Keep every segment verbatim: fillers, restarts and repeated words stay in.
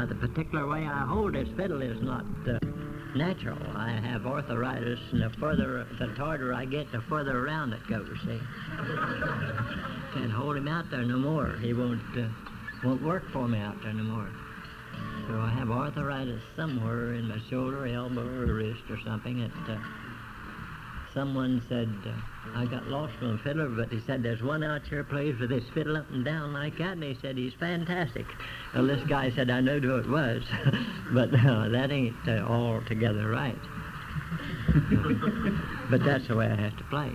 uh, the particular way I hold this fiddle is not uh, natural. I have arthritis, and the further, the harder I get, the further around it goes, see. Can't hold him out there no more. He won't, uh, won't work for me out there no more. So I have arthritis somewhere in my shoulder, elbow, or wrist or something. It, uh, someone said, uh, I got lost from a fiddler, but he said, there's one out here plays with his fiddle up and down like that, and he said, he's fantastic. Well, this guy said, I knew who it was, but uh, that ain't uh, altogether right. But that's the way I have to play.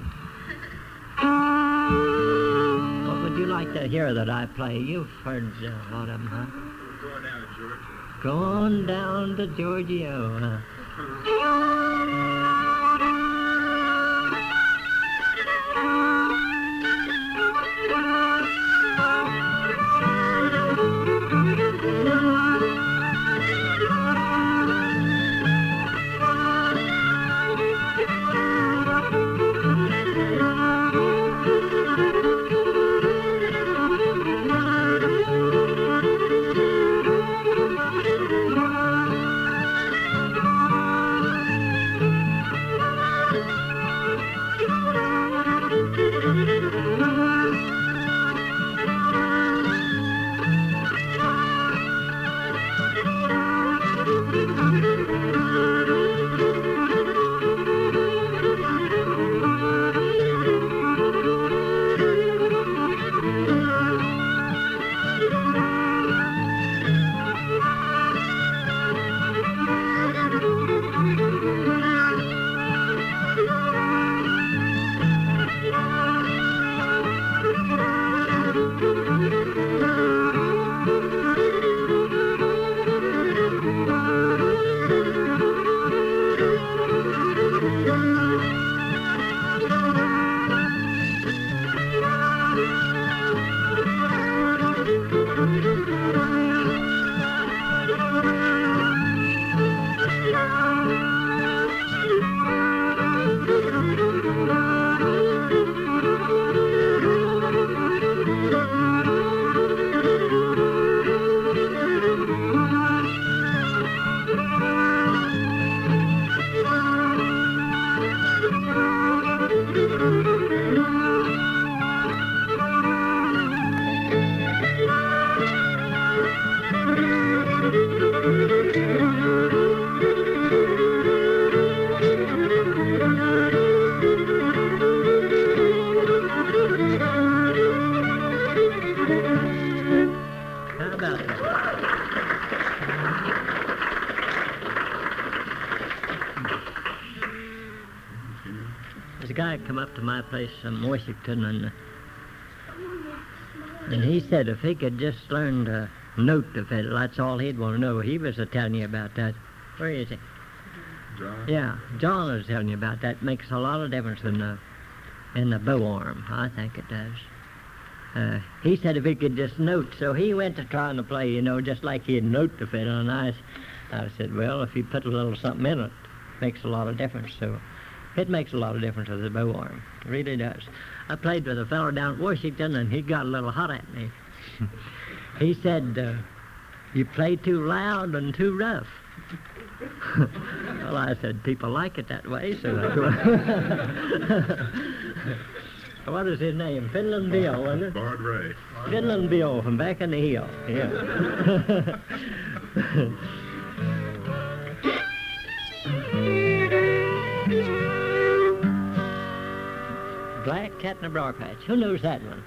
What would you like to hear that I play? You've heard uh, a lot of them, huh? Going down to Georgia. Going down to Georgia, huh? There's a guy come up to my place from Washington, and, uh, and he said if he could just learn to note the fiddle, that's all he'd want to know. He was uh, telling you about that. Where is he? John? Yeah, John was telling you about that. Makes a lot of difference in the, in the bow arm. I think it does. Uh, he said if he could just note, so he went to trying to play, you know, just like he'd note the fiddle, and I, I said, well, if you put a little something in it, it makes a lot of difference. So it makes a lot of difference with the bow arm. It really does. I played with a fellow down at Washington, and he got a little hot at me. He said, uh, you play too loud and too rough. Well, I said, people like it that way, so that's what... What is his name? Fiddlin' Bill, wasn't it? Bard Ray. Fiddlin' Bill from back in the hill. Yeah. Black Cat in a Bra Patch. Who knows that one?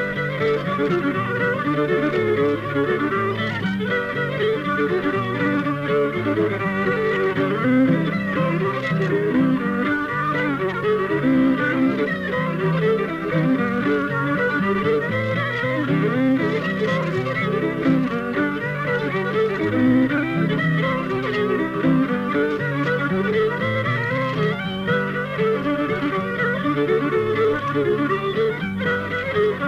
Thank you.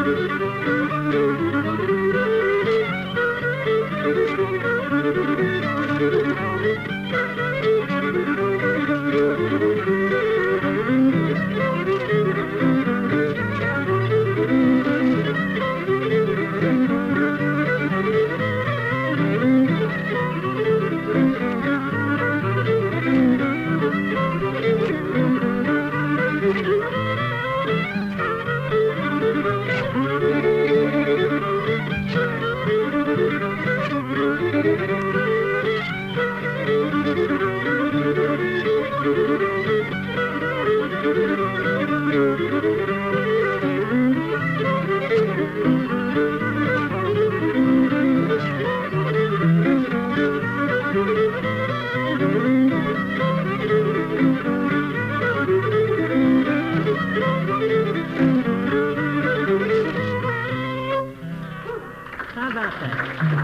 How about that?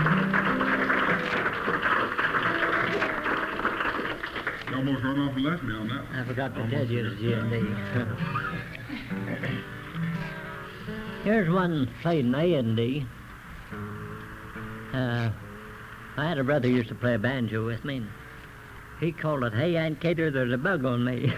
You almost run off and left me on that. I forgot to Almost tell you did. it's G and D. Here's one played in A and D. Uh, I had a brother who used to play a banjo with me. He called it, "Hey, Aunt Cater, there's a bug on me."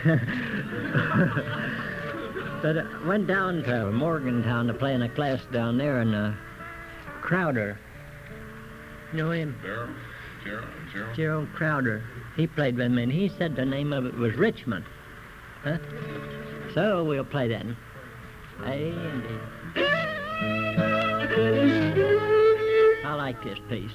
But I went down to Morgantown to play in a class down there, and uh, Crowder, you know him? Gerald, Gerald, Gerald. Gerald Crowder. He played with me, and he said the name of it was Richmond. Huh? So we'll play that. A and D. I like this piece.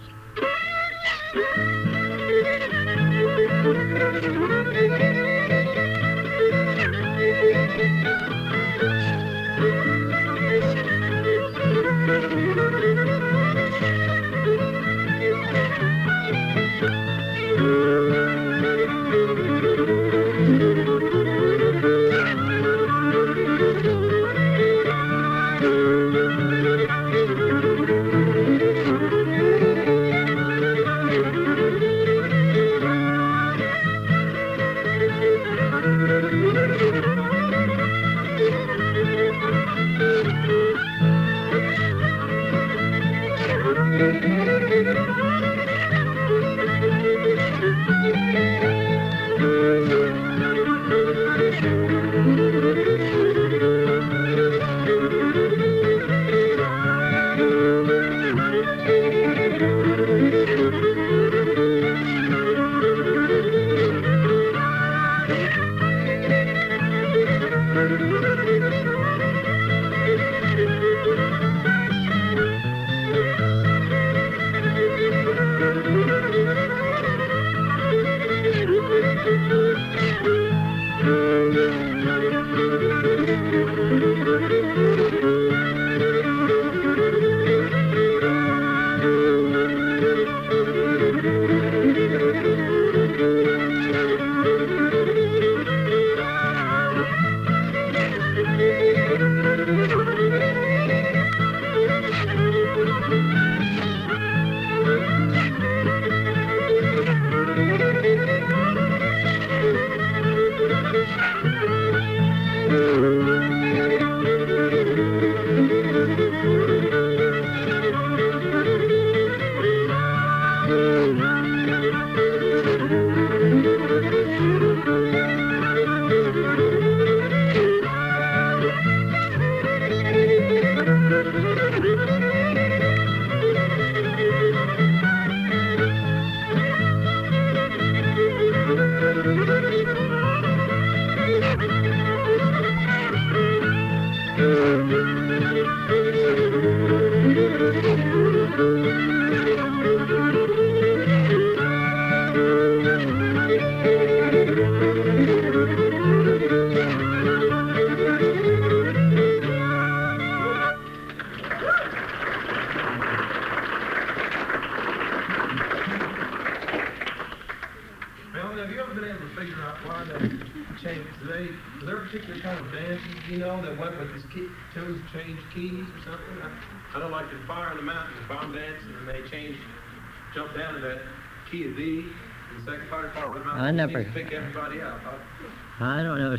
Melvin, have you ever been able to figure out why they changed today? Was there a particular kind of dances, you know, that went with this key, chose change keys or something? I, I know, like the Fire in the Mountains, bomb dancing, and they changed, jumped down to that key of D. The second part part was I never- to pick everybody out. Huh? I don't know. s-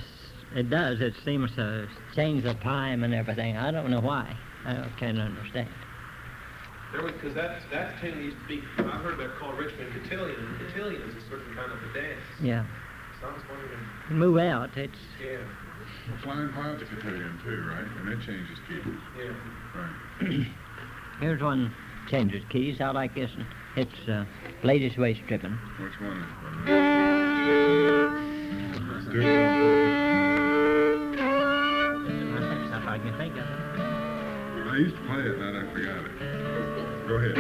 It does. It seems to change the time and everything. I don't know why. I can't understand. There was, because that, that tune used to be, I heard they're called Richmond cotillion, and cotillion is a certain kind of a dance. Yeah. So I was wondering, Move out. It's yeah, Well, Flying Pipes cotillion too, right? And it changes key. yeah. Right. here's one changes keys. I like this one. It's uh, Ladies Waist Tripping. Which one is Let's do That's it. stuff I can think of. I used to play it, and I forgot it. Go ahead.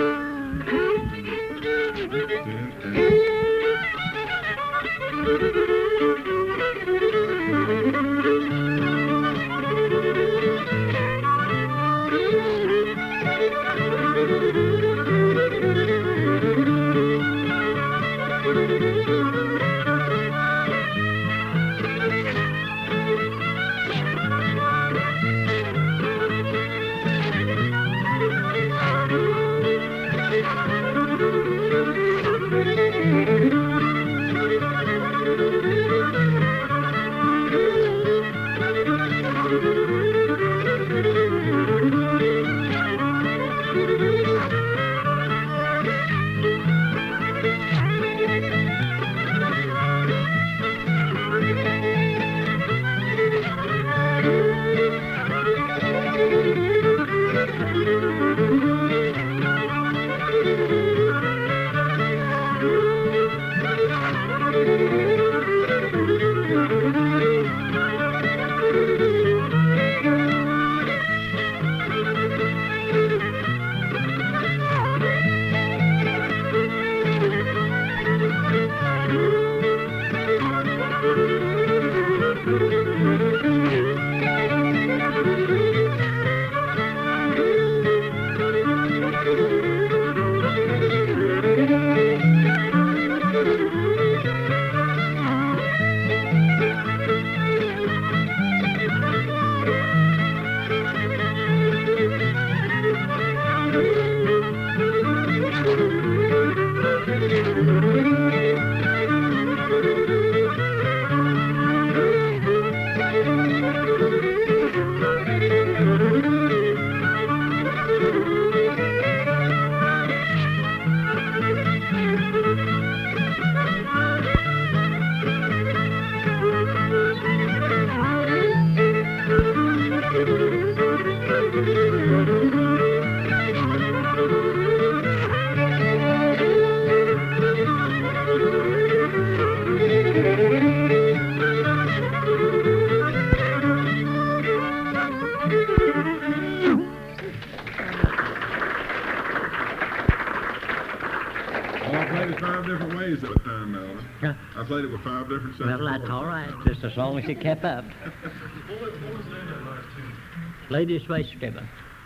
I played it with five different sets. Well, that's all right, just as long as you kept up. What was, what was the name of that last tune? Ladies Waist Tripping.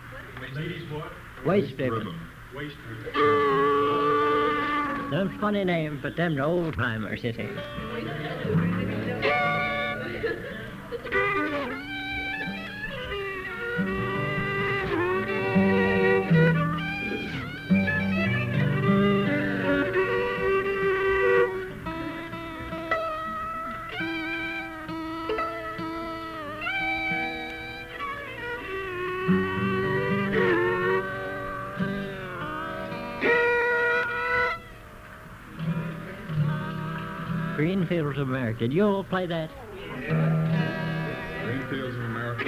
Ladies what? Waist Tripping. Rhythm. Waist. Them's funny names, but them's old timers, you see. Green Fields of America. Did you all play that? Green Fields of America.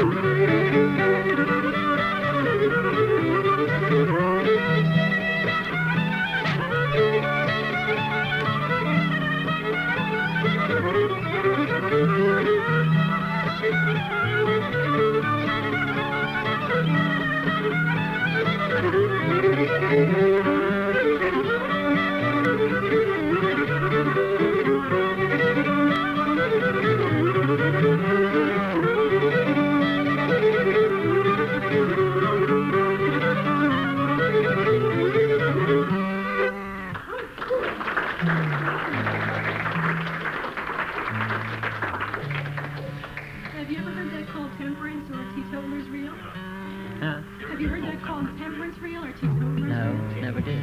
Have you ever heard that called temperance or teetotaler's reel? Huh? Have you heard that called temperance reel or teetotaler's No, reel? never did.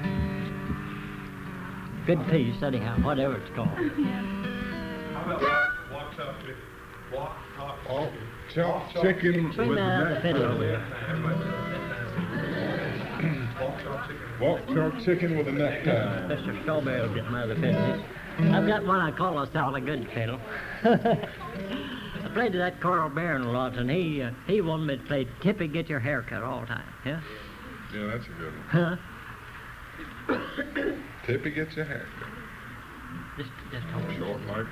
Good piece, anyhow, whatever it's called. Yes. How about walk chop chicken? Walk chop Oh, chicken. chop chicken Swing with that out the neck fiddle. tie. Walk chop chicken. Walk chop chicken with a necktie. Mister Strawberry will get my other fiddle. I've got one I call a Sally Good fiddle. I played to that Carl Barron a lot, and he uh, he wanted me to play Tippy Get Your Hair Cut all the time. Yeah? Yeah, that's a good one. Huh? Tippy gets your hair cut. Just, just hold it. Short like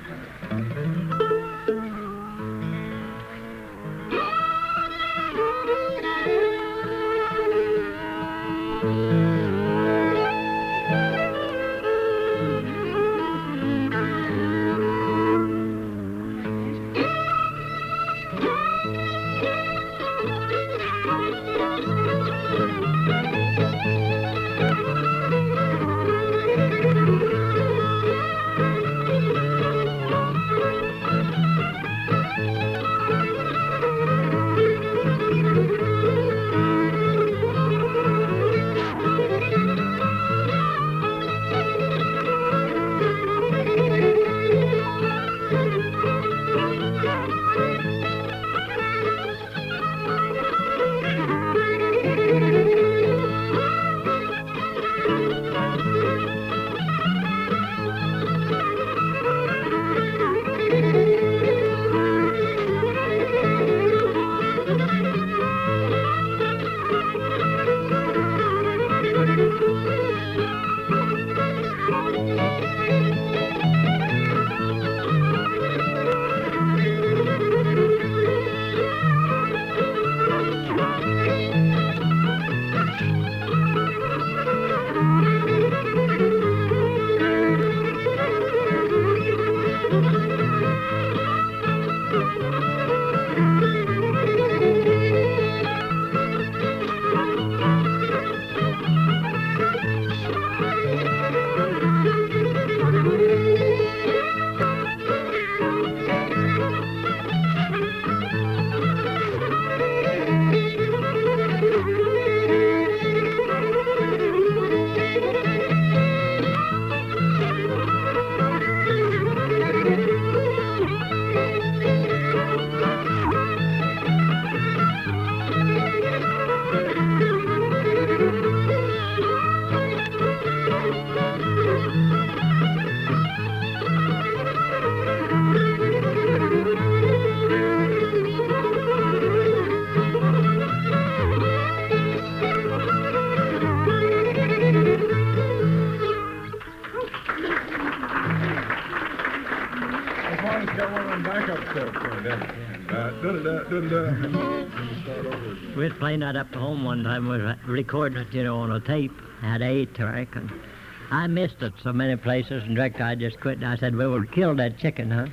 We was playing that up to home one time. We was recording it, you know, on a tape. Had eight track, and I missed it so many places, and direct I just quit. And I said, "Well, we'll kill that chicken, huh?"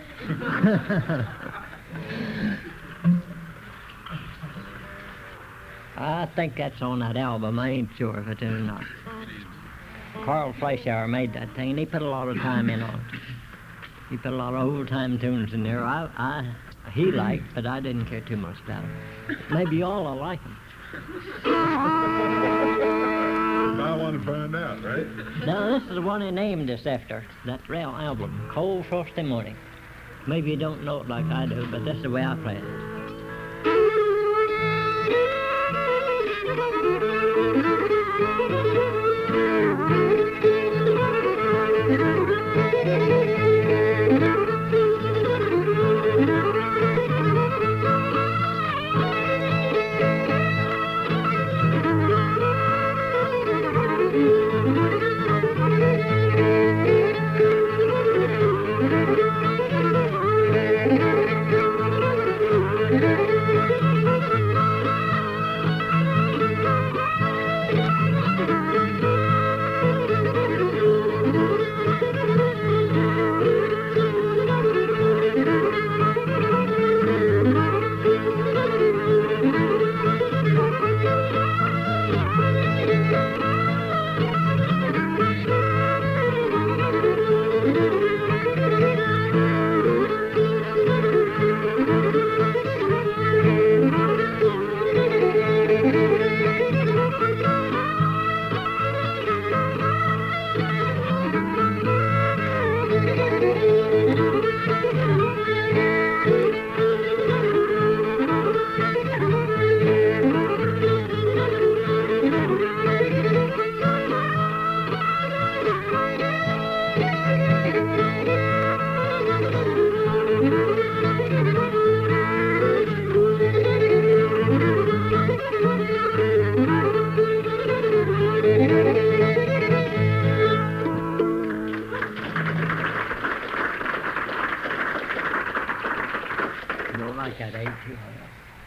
I think that's on that album. I ain't sure if it is or not. Carl Fleischauer made that thing, and he put a lot of time in on it. He put a lot of old-time tunes in there. I, I, he liked, but I didn't care too much about them. Maybe y'all will like them. I want to find out, right? Now, this is the one he named this after, that real album, Cold Frosty Morning. Maybe you don't know it like I do, but that's the way I play it.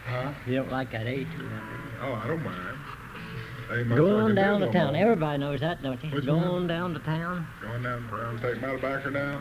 Huh? You don't like that A two hundred. Oh, I don't mind. Ain't much I Go on can do down no to town. more. Everybody knows that, don't you? Which Go one? on down to town. Going down around, take my tobacco down.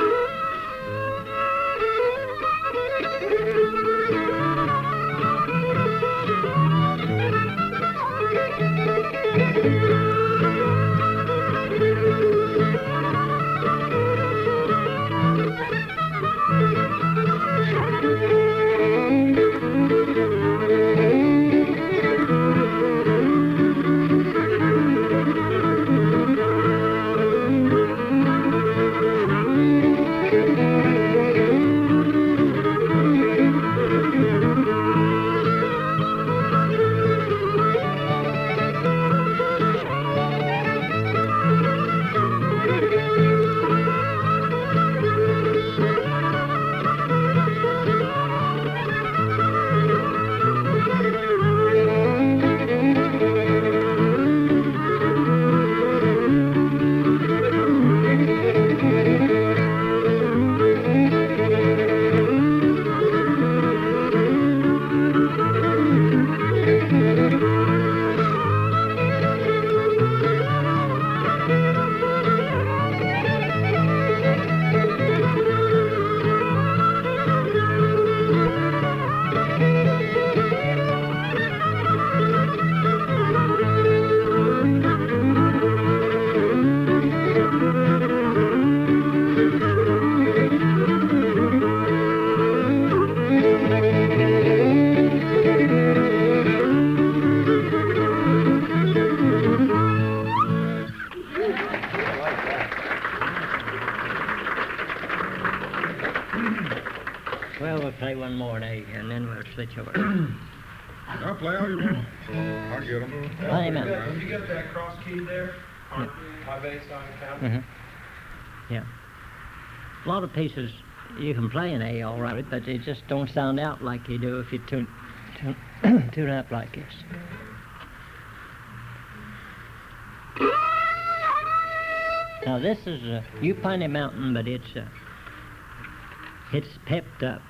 Well, we'll play one more day, and then we'll switch over. I'll play all you want. I'll get them. Play 'em out. You got- You got that cross key there? Yeah. High bass, high counter? Mm-hmm. Yeah. A lot of pieces you can play in A all right, but they just don't sound out like you do if you tune, tune, tune up like this. Now this is uh, Upine Mountain, but it's uh, it's pepped up.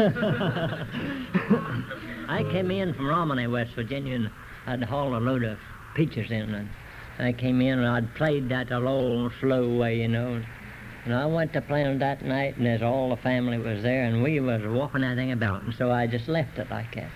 I came in from Romney, West Virginia, and I'd hauled a load of peaches in, and I came in and I'd played that a low, slow way, you know. And I went to playing that night, and as all the family was there, and we was walking that thing about, and so I just left it like that.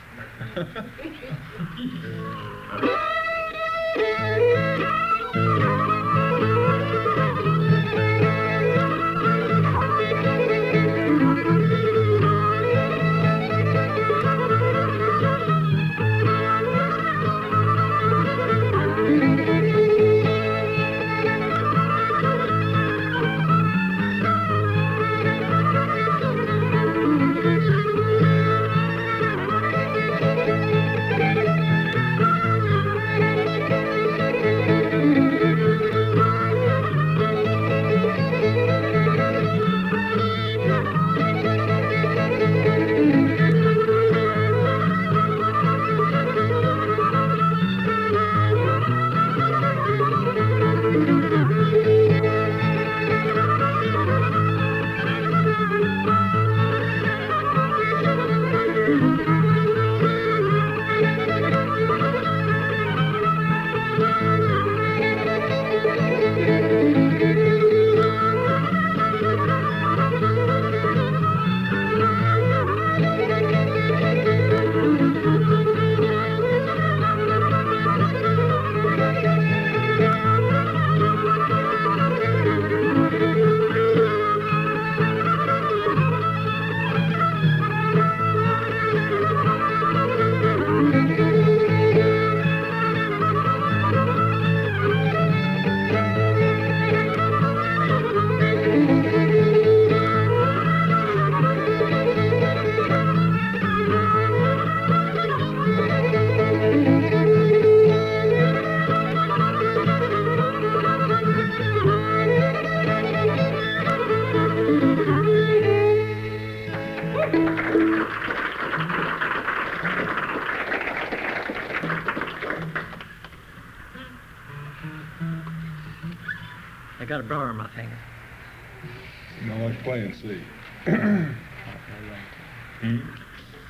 I got a burr on my finger. You know, like playing C. Hmm?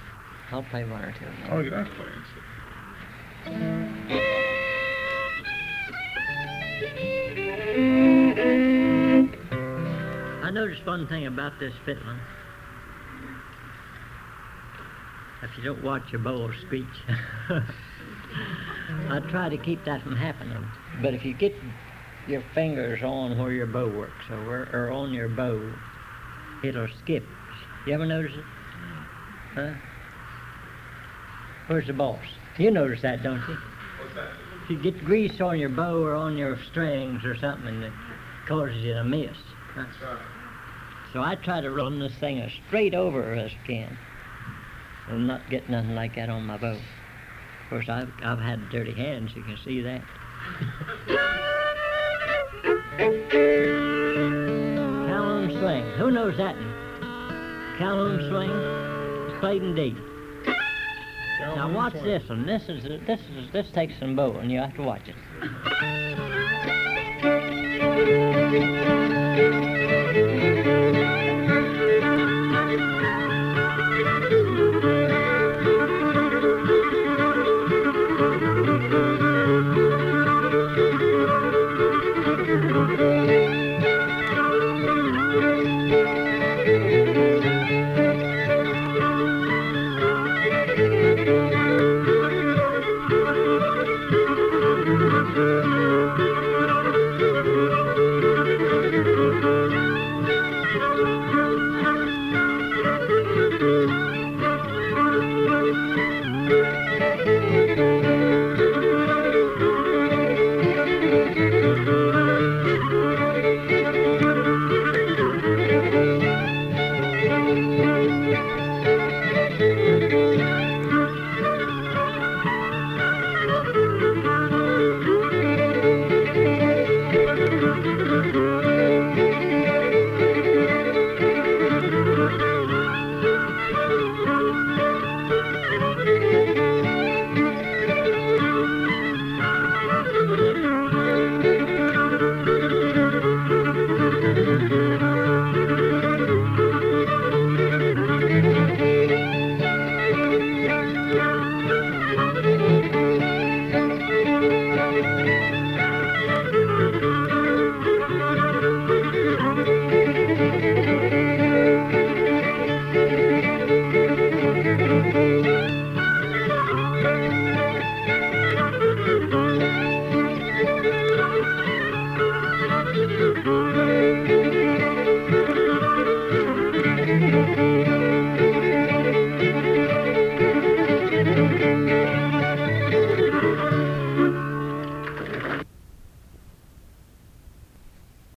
I'll play one or two. Oh, yeah, that's playing. I noticed one thing about this fiddling. If you don't watch your bow or speech, I try to keep that from happening. But if you get your fingers on where your bow works, or, where, or on your bow, it'll skip. You ever notice it? Huh? Where's the boss? You notice that, don't you? What's that? If you get grease on your bow or on your strings or something, it causes you to miss. Huh? That's right. So I try to run this thing as straight over as I can. I'll not get nothing like that on my bow. Of course, I've, I've had dirty hands, you can see that. Calhoun Swing. Who knows that one? Calhoun Swing. It's played in D. Now watch this one. This is this is this takes some bow, and you have to watch it.